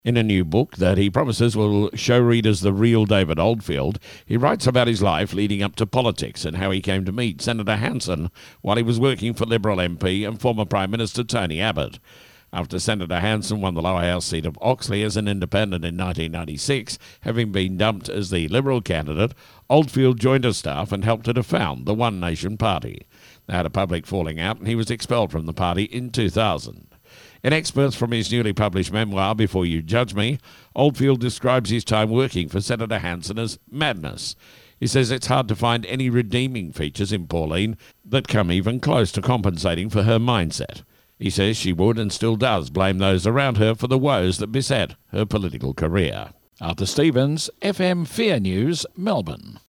In a new book that he promises will show readers the real David Oldfield, he writes about his life leading up to politics and how he came to meet Senator Hanson while he was working for Liberal MP and former Prime Minister Tony Abbott. After Senator Hanson won the lower house seat of Oxley as an independent in 1996, having been dumped as the Liberal candidate, Oldfield joined his staff and helped her to found the One Nation Party. They had a public falling out and he was expelled from the party in 2000. In excerpts from his newly published memoir, Before You Judge Me, Oldfield describes his time working for Senator Hanson as madness. He says it's hard to find any redeeming features in Pauline that come even close to compensating for her mindset. He says she would and still does blame those around her for the woes that beset her political career. Arthur Stevens, FM Fair News, Melbourne.